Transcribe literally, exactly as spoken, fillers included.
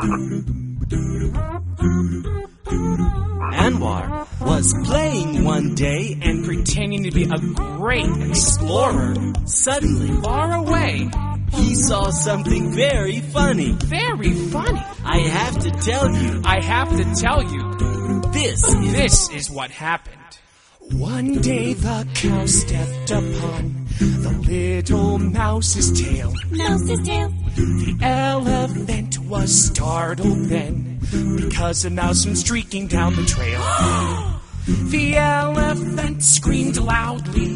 Anwar was playing one day and pretending to be a great explorer. Suddenly, Far away. he saw something very funny. Very funny. I have to tell you, I have to tell you, this is... this is what happened. One day the cow stepped upon the little mouse's tail. Mouse's tail. The elephant was startled then, because a mouse went streaking down the trail. The elephant screamed loudly.